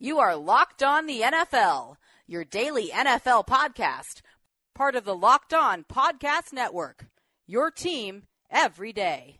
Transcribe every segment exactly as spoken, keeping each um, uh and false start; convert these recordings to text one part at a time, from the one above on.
You are Locked On the N F L, your daily N F L podcast, part of the Locked On Podcast Network, your team every day.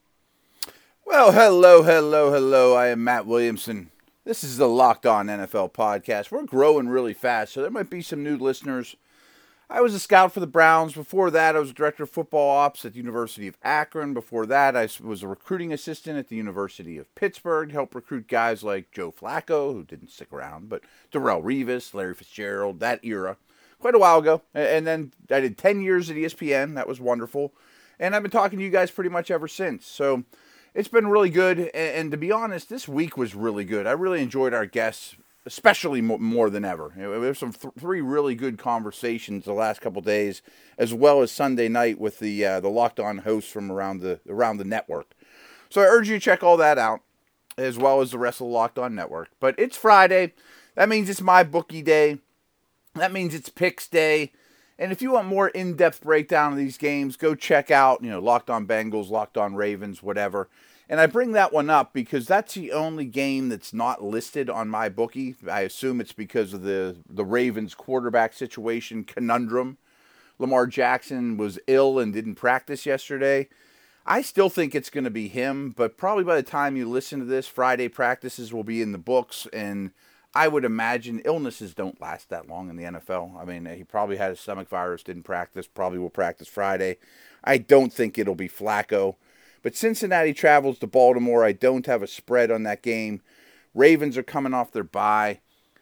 Well, hello, hello, hello. I am Matt Williamson. This is the Locked On N F L podcast. We're growing really fast, so there might be some new listeners. I was a scout for the Browns. Before that, I was director of football ops at the University of Akron. Before that, I was a recruiting assistant at the University of Pittsburgh. Helped recruit guys like Joe Flacco, who didn't stick around, but Darrelle Revis, Larry Fitzgerald, that era. Quite a while ago. And then I did ten years at E S P N. That was wonderful. And I've been talking to you guys pretty much ever since. So it's been really good. And to be honest, this week was really good. I really enjoyed our guests, especially more than ever. We have some th- three really good conversations the last couple days, as well as Sunday night with the uh, the Locked On hosts from around the around the network. So I urge you to check all that out, as well as the rest of the Locked On network. But it's Friday. That means it's my bookie day. That means it's picks day. And if you want more in-depth breakdown of these games, go check out, you know, Locked On Bengals, Locked On Ravens, whatever. And I bring that one up because that's the only game that's not listed on my bookie. I assume it's because of the, the Ravens quarterback situation conundrum. Lamar Jackson was ill and didn't practice yesterday. I still think it's going to be him, but probably by the time you listen to this, Friday practices will be in the books, and I would imagine illnesses don't last that long in the N F L. I mean, he probably had a stomach virus, didn't practice, probably will practice Friday. I don't think it'll be Flacco. But Cincinnati travels to Baltimore. I don't have a spread on that game. Ravens are coming off their bye.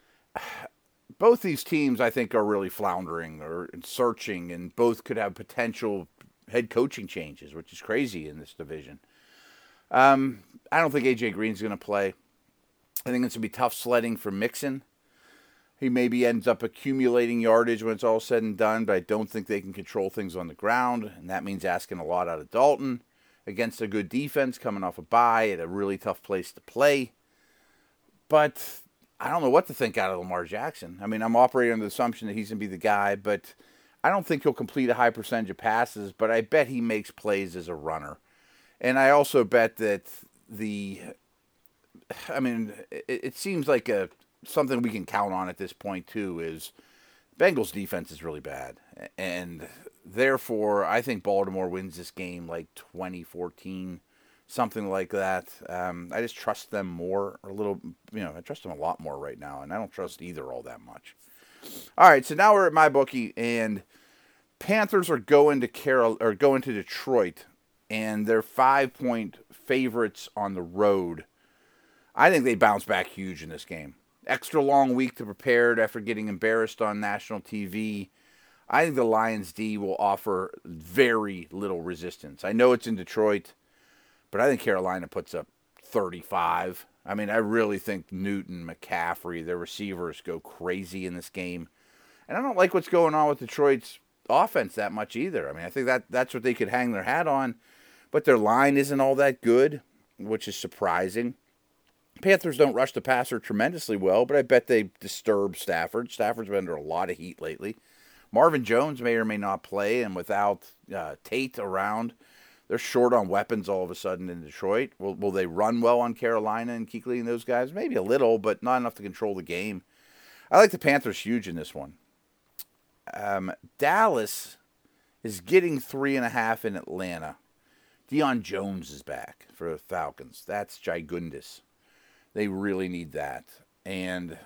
Both these teams, I think, are really floundering or searching, and both could have potential head coaching changes, which is crazy in this division. Um, I don't think A J Green's going to play. I think it's going to be tough sledding for Mixon. He maybe ends up accumulating yardage when it's all said and done, but I don't think they can control things on the ground, and that means asking a lot out of Dalton against a good defense coming off a bye at a really tough place to play. But I don't know what to think out of Lamar Jackson. I mean, I'm operating on the assumption that he's going to be the guy, but I don't think he'll complete a high percentage of passes, but I bet he makes plays as a runner. And I also bet that the, I mean, it, it seems like a something we can count on at this point too is Bengals defense is really bad. And therefore, I think Baltimore wins this game like twenty fourteen, something like that. Um, I just trust them more, a little, you know, I trust them a lot more right now, and I don't trust either all that much. All right, so now we're at my bookie, and Panthers are going to Carol or going to Detroit, and they're five-point favorites on the road. I think they bounce back huge in this game. Extra long week to prepare after getting embarrassed on national T V. I think the Lions D will offer very little resistance. I know it's in Detroit, but I think Carolina puts up thirty-five. I mean, I really think Newton, McCaffrey, their receivers go crazy in this game. And I don't like what's going on with Detroit's offense that much either. I mean, I think that that's what they could hang their hat on, but their line isn't all that good, which is surprising. Panthers don't rush the passer tremendously well, but I bet they disturb Stafford. Stafford's been under a lot of heat lately. Marvin Jones may or may not play, and without uh, Tate around, they're short on weapons all of a sudden in Detroit. Will, will they run well on Carolina and Kuechly and those guys? Maybe a little, but not enough to control the game. I like the Panthers huge in this one. Um, Dallas is getting three and a half in Atlanta. Deion Jones is back for the Falcons. That's gigundous. They really need that. And,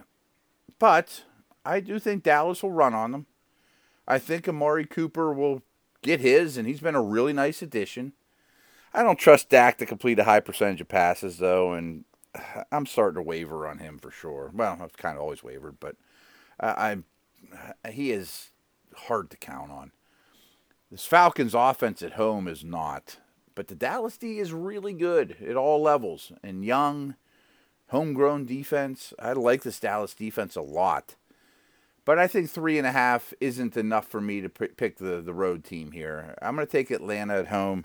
but I do think Dallas will run on them. I think Amari Cooper will get his, and he's been a really nice addition. I don't trust Dak to complete a high percentage of passes, though, and I'm starting to waver on him for sure. Well, I've kind of always wavered, but I, I he is hard to count on. This Falcons offense at home is not, but the Dallas D is really good at all levels, and young, homegrown defense. I like this Dallas defense a lot. But I think three and a half isn't enough for me to p- pick the, the road team here. I'm going to take Atlanta at home.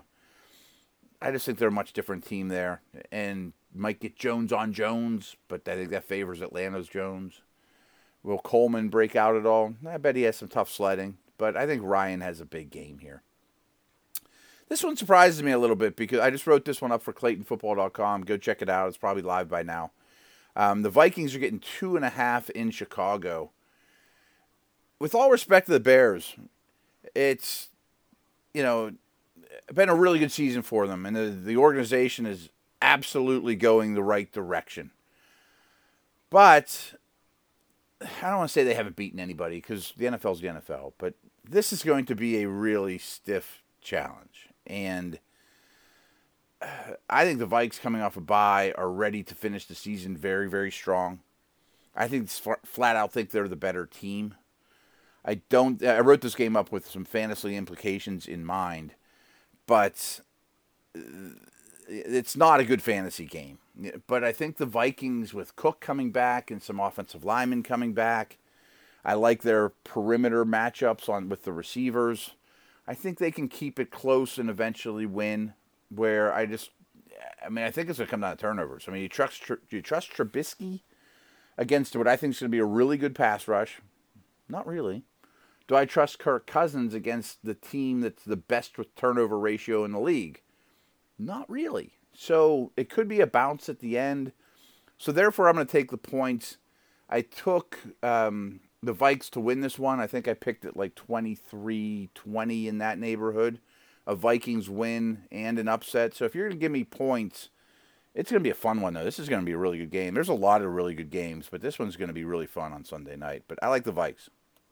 I just think they're a much different team there. And might get Jones on Jones, but I think that favors Atlanta's Jones. Will Coleman break out at all? I bet he has some tough sledding. But I think Ryan has a big game here. This one surprises me a little bit because I just wrote this one up for Clayton Football dot com. Go check it out. It's probably live by now. Um, the Vikings are getting two and a half in Chicago. With all respect to the Bears, it's, you know, been a really good season for them, and the, the organization is absolutely going the right direction. But I don't want to say they haven't beaten anybody, because the N F L is the N F L, but this is going to be a really stiff challenge. And I think the Vikes, coming off a bye, are ready to finish the season very, very strong. I think flat out think they're the better team. I don't. I wrote this game up with some fantasy implications in mind, but it's not a good fantasy game. But I think the Vikings, with Cook coming back and some offensive linemen coming back, I like their perimeter matchups on with the receivers. I think they can keep it close and eventually win. Where I just, I mean, I think it's going to come down to turnovers. I mean, you trust you trust Trubisky against what I think is going to be a really good pass rush? Not really. Do I trust Kirk Cousins against the team that's the best with turnover ratio in the league? Not really. So it could be a bounce at the end. So therefore, I'm going to take the points. I took um, the Vikes to win this one. I think I picked it like twenty-three twenty in that neighborhood. A Vikings win and an upset. So if you're going to give me points, it's going to be a fun one, though. This is going to be a really good game. There's a lot of really good games, but this one's going to be really fun on Sunday night. But I like the Vikes.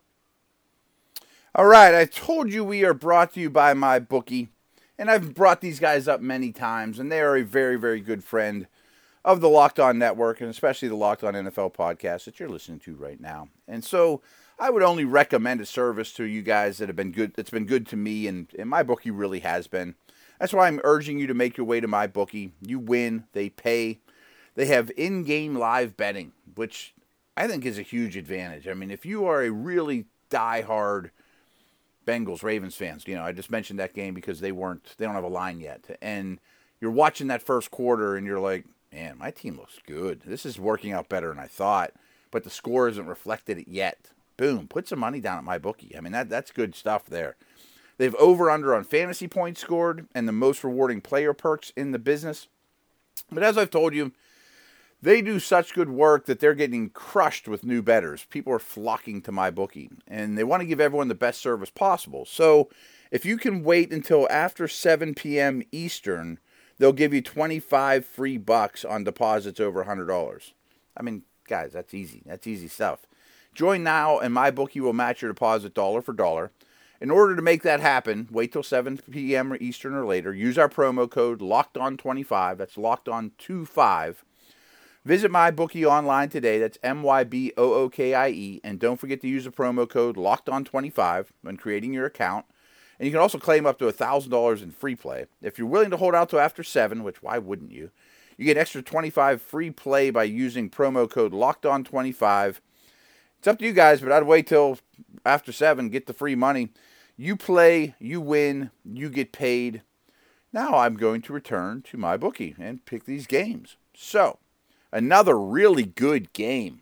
All right, I told you we are brought to you by MyBookie, and I've brought these guys up many times, and they are a very, very good friend of the Locked On Network, and especially the Locked On N F L podcast that you're listening to right now. And so I would only recommend a service to you guys that have been good. That's been good to me, and, and MyBookie really has been. That's why I'm urging you to make your way to MyBookie. You win, they pay. They have in-game live betting, which I think is a huge advantage. I mean, if you are a really die-hard Bengals, Ravens fans, you know, I just mentioned that game because they weren't, they don't have a line yet. And you're watching that first quarter and you're like, man, my team looks good. This is working out better than I thought, but the score isn't reflected it yet. Boom, put some money down at MyBookie. I mean, that that's good stuff there. They've over-under on fantasy points scored and the most rewarding player perks in the business. But as I've told you, they do such good work that they're getting crushed with new bettors. People are flocking to MyBookie, and they want to give everyone the best service possible. So if you can wait until after seven p.m. Eastern, they'll give you twenty-five free bucks on deposits over one hundred dollars. I mean, guys, that's easy. That's easy stuff. Join now, and MyBookie will match your deposit dollar for dollar. In order to make that happen, wait till seven p.m. Eastern or later. Use our promo code locked on twenty-five. That's locked on twenty-five. Visit MyBookie online today. That's M Y B O O K I E. And don't forget to use the promo code locked on twenty-five when creating your account. And you can also claim up to one thousand dollars in free play. If you're willing to hold out till after seven, which why wouldn't you? You get an extra twenty-five free play by using promo code locked on twenty-five. It's up to you guys, but I'd wait till after seven, get the free money. You play, you win, you get paid. Now I'm going to return to MyBookie and pick these games. So, another really good game.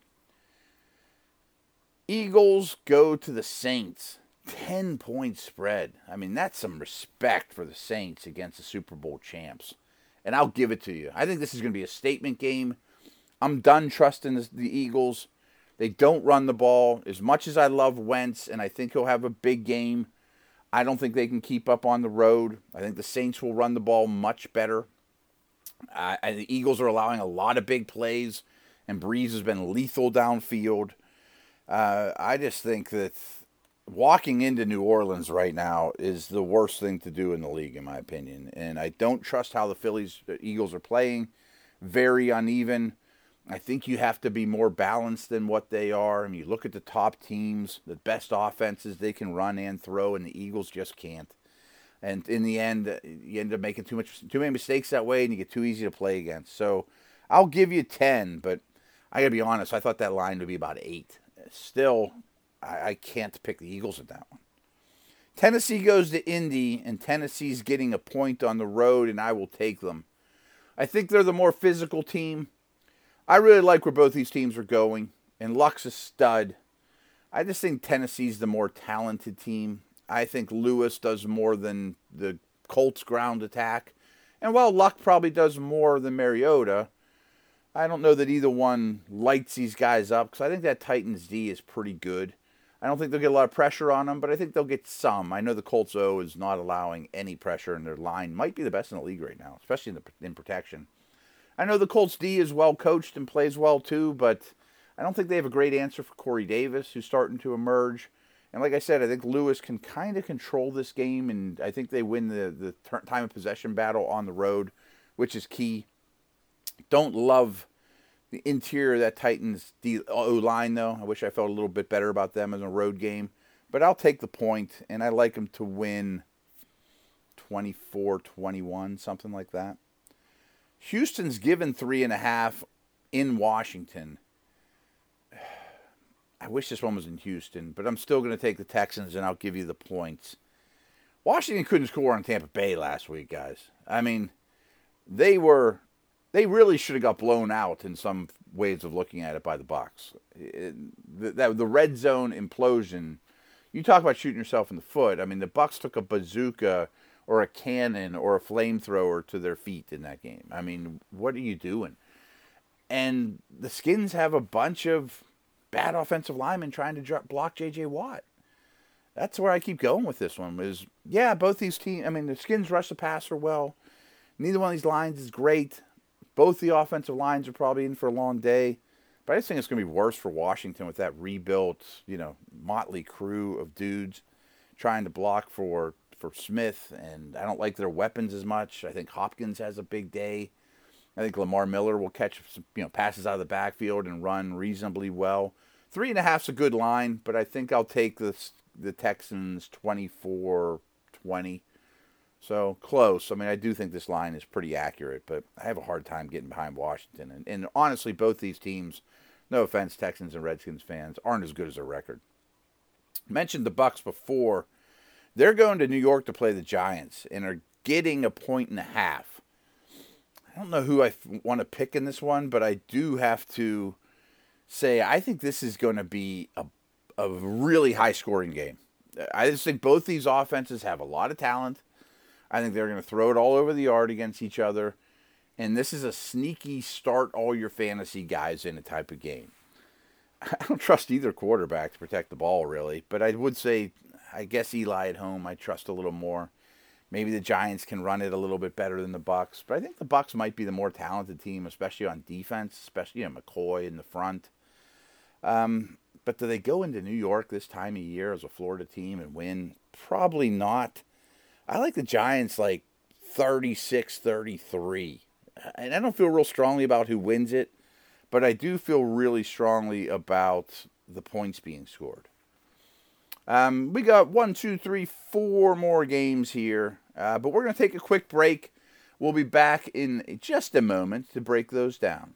Eagles go to the Saints. ten-point spread. I mean, that's some respect for the Saints against the Super Bowl champs. And I'll give it to you. I think this is going to be a statement game. I'm done trusting the, the Eagles. They don't run the ball. As much as I love Wentz, and I think he'll have a big game, I don't think they can keep up on the road. I think the Saints will run the ball much better. Uh, and the Eagles are allowing a lot of big plays, and Breeze has been lethal downfield. Uh, I just think that walking into New Orleans right now is the worst thing to do in the league, in my opinion. And I don't trust how the Phillies, the Eagles are playing. Very uneven. I think you have to be more balanced than what they are. I mean, you look at the top teams, the best offenses they can run and throw, and the Eagles just can't. And in the end, you end up making too much, too many mistakes that way, and you get too easy to play against. So I'll give you ten, but I got to be honest, I thought that line would be about eight. Still, I, I can't pick the Eagles at that one. Tennessee goes to Indy, and Tennessee's getting a point on the road, and I will take them. I think they're the more physical team. I really like where both these teams are going, and Luck's a stud. I just think Tennessee's the more talented team. I think Lewis does more than the Colts ground attack. And while Luck probably does more than Mariota, I don't know that either one lights these guys up because I think that Titans D is pretty good. I don't think they'll get a lot of pressure on them, but I think they'll get some. I know the Colts O is not allowing any pressure, and their line might be the best in the league right now, especially in, the, in protection. I know the Colts D is well coached and plays well too, but I don't think they have a great answer for Corey Davis, who's starting to emerge. And like I said, I think Lewis can kind of control this game, and I think they win the, the time of possession battle on the road, which is key. Don't love the interior of that Titans O-line, though. I wish I felt a little bit better about them in a road game. But I'll take the point, and I like them to win twenty-four twenty-one, something like that. Houston's given three and a half in Washington. I wish this one was in Houston, but I'm still going to take the Texans, and I'll give you the points. Washington couldn't score on Tampa Bay last week, guys. I mean, they were... They really should have got blown out in some ways of looking at it by the Bucs. It, the, that, the red zone implosion, you talk about shooting yourself in the foot. I mean, the Bucs took a bazooka or a cannon or a flamethrower to their feet in that game. I mean, what are you doing? And the Skins have a bunch of bad offensive linemen trying to drop, block J J Watt. That's where I keep going with this one. Is yeah, both these teams, I mean, the Skins rush the passer well. Neither one of these lines is great. Both the offensive lines are probably in for a long day. But I just think it's going to be worse for Washington with that rebuilt, you know, motley crew of dudes trying to block for, for Smith. And I don't like their weapons as much. I think Hopkins has a big day. I think Lamar Miller will catch some, you know, passes out of the backfield and run reasonably well. Three and a half's a good line, but I think I'll take the, the Texans twenty-four twenty. So, close. I mean, I do think this line is pretty accurate, but I have a hard time getting behind Washington. And, and honestly, both these teams, no offense, Texans and Redskins fans, aren't as good as their record. Mentioned the Bucs before. They're going to New York to play the Giants and are getting a point and a half. I don't know who I want to pick in this one, but I do have to say I think this is going to be a, a really high-scoring game. I just think both these offenses have a lot of talent. I think they're going to throw it all over the yard against each other. And this is a sneaky start all your fantasy guys in a type of game. I don't trust either quarterback to protect the ball, really. But I would say, I guess Eli at home, I trust a little more. Maybe the Giants can run it a little bit better than the Bucs. But I think the Bucs might be the more talented team, especially on defense, especially, you know, McCoy in the front. Um, but do they go into New York this time of year as a Florida team and win? Probably not. I like the Giants like thirty-six thirty-three. And I don't feel real strongly about who wins it, but I do feel really strongly about the points being scored. Um, we got one, two, three, four more games here, uh, but we're going to take a quick break. We'll be back in just a moment to break those down.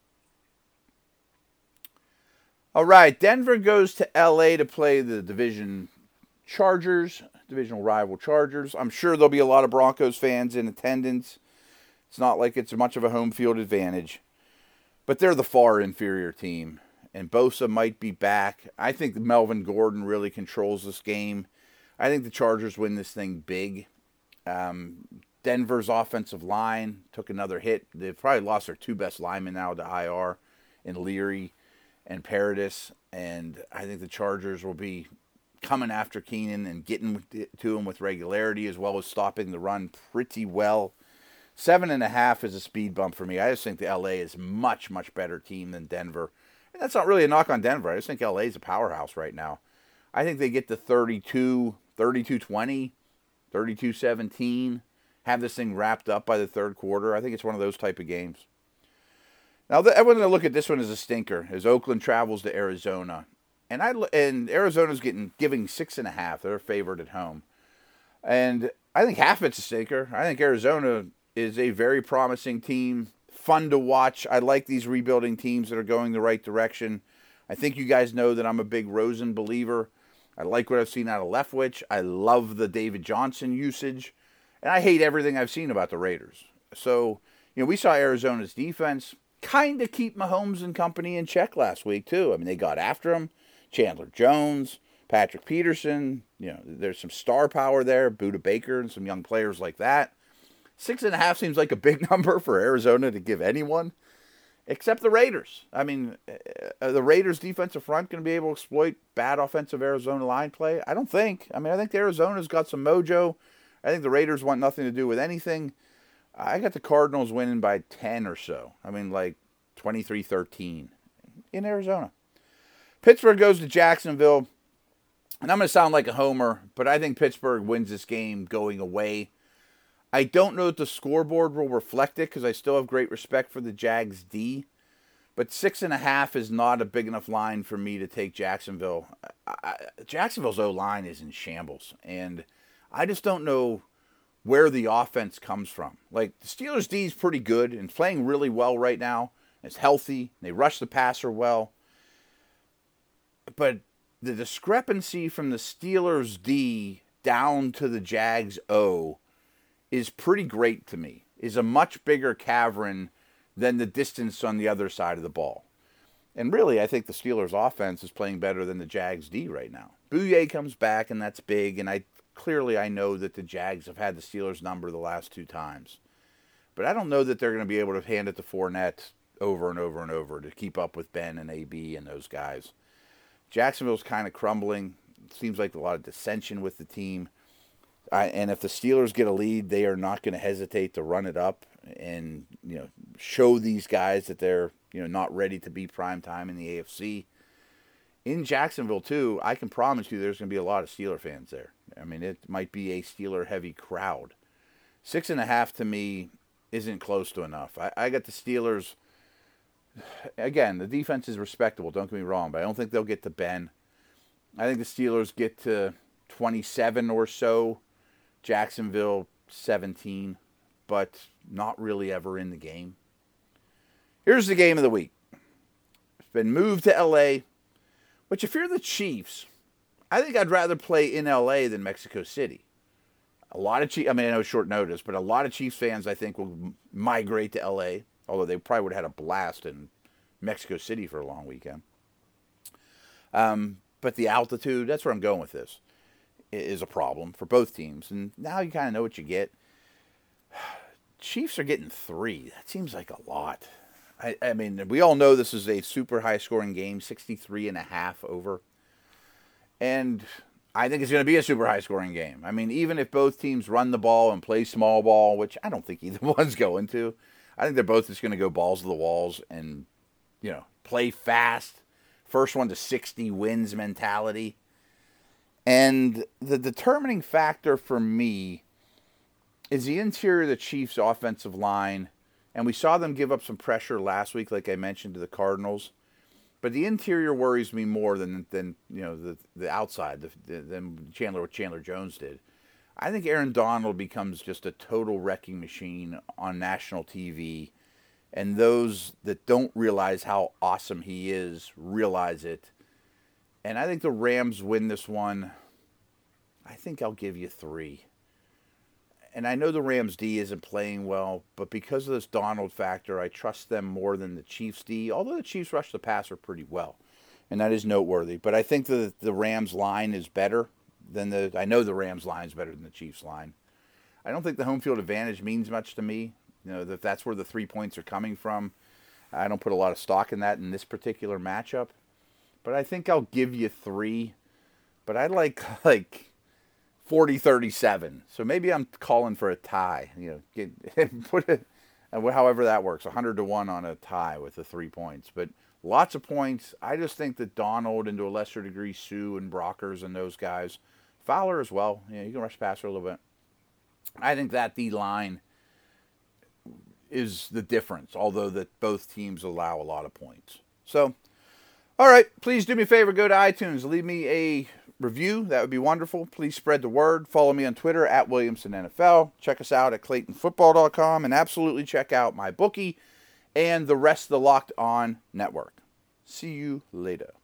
All right, Denver goes to L A to play the division Chargers. Divisional rival Chargers. I'm sure there'll be a lot of Broncos fans in attendance. It's not like it's much of a home field advantage. But they're the far inferior team. And Bosa might be back. I think Melvin Gordon really controls this game. I think the Chargers win this thing big. Um, Denver's offensive line took another hit. They've probably lost their two best linemen now to I R in Leary and Paradis. And I think the Chargers will be coming after Keenan and getting to him with regularity as well as stopping the run pretty well. Seven and a half is a speed bump for me. I just think the L A is much, much better team than Denver. And that's not really a knock on Denver. I just think L A is a powerhouse right now. I think they get to thirty-two, thirty-two twenty, thirty-two seventeen, have this thing wrapped up by the third quarter. I think it's one of those type of games. Now, everyone's going to look at this one as a stinker, as Oakland travels to Arizona. And I and Arizona's getting giving six and a half. They're favored at home, and I think half of it's a stinker. I think Arizona is a very promising team, fun to watch. I like these rebuilding teams that are going the right direction. I think you guys know that I'm a big Rosen believer. I like what I've seen out of Leftwich. I love the David Johnson usage, and I hate everything I've seen about the Raiders. So, you know, we saw Arizona's defense kind of keep Mahomes and company in check last week too. I mean, they got after him. Chandler Jones, Patrick Peterson, you know, there's some star power there, Budda Baker and some young players like that. Six and a half seems like a big number for Arizona to give anyone. except the Raiders. I mean, uh, the Raiders' defensive front going to be able to exploit bad offensive Arizona line play? I don't think. I mean, I think Arizona's got some mojo. I think the Raiders want nothing to do with anything. I got the Cardinals winning by ten or so. I mean, like twenty-three thirteen in Arizona. Pittsburgh goes to Jacksonville. And I'm going to sound like a homer, but I think Pittsburgh wins this game going away. I don't know if the scoreboard will reflect it because I still have great respect for the Jags D. But six and a half is not a big enough line for me to take Jacksonville. I, I, Jacksonville's O-line is in shambles. And I just don't know where the offense comes from. Like, the Steelers' D is pretty good and playing really well right now. It's healthy. They rush the passer well. But the discrepancy from the Steelers' D down to the Jags' O is pretty great to me. Is a much bigger cavern than the distance on the other side of the ball. And really, I think the Steelers' offense is playing better than the Jags' D right now. Bouye comes back, and that's big. And I clearly I know that the Jags have had the Steelers' number the last two times. But I don't know that they're going to be able to hand it to Fournette over and over and over to keep up with Ben and A B and those guys. Jacksonville's kind of crumbling. It seems like a lot of dissension with the team. I, and if the Steelers get a lead, they are not going to hesitate to run it up and, you know, show these guys that they're, you know, not ready to be prime time in the A F C. In Jacksonville, too, I can promise you there's going to be a lot of Steeler fans there. I mean, it might be a Steeler-heavy crowd. Six and a half, to me, isn't close to enough. I, I got the Steelers. Again, the defense is respectable, don't get me wrong, but I don't think they'll get to Ben. I think the Steelers get to twenty-seven or so. Jacksonville, seventeen, but not really ever in the game. Here's the game of the week. It's been moved to L A, which if you're the Chiefs, I think I'd rather play in L A than Mexico City. A lot of Chiefs, I mean, I know it's short notice, but a lot of Chiefs fans, I think, will migrate to L A, although they probably would have had a blast in Mexico City for a long weekend. Um, but the altitude, that's where I'm going with this, is a problem for both teams. And now you kind of know what you get. Chiefs are getting three. That seems like a lot. I, I mean, we all know this is a super high-scoring game, sixty-three and a half over. And I think it's going to be a super high-scoring game. I mean, even if both teams run the ball and play small ball, which I don't think either one's going to, I think they're both just going to go balls to the walls and, you know, play fast. First one to sixty wins mentality. And the determining factor for me is the interior of the Chiefs' offensive line. And we saw them give up some pressure last week, like I mentioned, to the Cardinals. But the interior worries me more than, than you know, the, the outside, the, the, than Chandler, what Chandler Jones did. I think Aaron Donald becomes just a total wrecking machine on national T V. And those that don't realize how awesome he is realize it. And I think the Rams win this one. I think I'll give you three. And I know the Rams D isn't playing well, but because of this Donald factor, I trust them more than the Chiefs D, although the Chiefs rush the passer pretty well. And that is noteworthy. But I think the the Rams line is better than the I know the Rams line is better than the Chiefs line. I don't think the home field advantage means much to me. You know, that that's where the three points are coming from. I don't put a lot of stock in that in this particular matchup. But I think I'll give you three. But I like like forty thirty-seven. So maybe I'm calling for a tie. You know, get, put it however that works. one hundred to one on a tie with the three points. But lots of points. I just think that Donald, and to a lesser degree Sue and Brockers and those guys, Fowler as well. You know, you can rush passer a little bit. I think that D-line is the difference, although that both teams allow a lot of points. So, all right, please do me a favor, go to iTunes, leave me a review. That would be wonderful. Please spread the word. Follow me on Twitter at Williamson N F L. Check us out at Clayton Football dot com, and absolutely check out my bookie and the rest of the Locked On Network. See you later.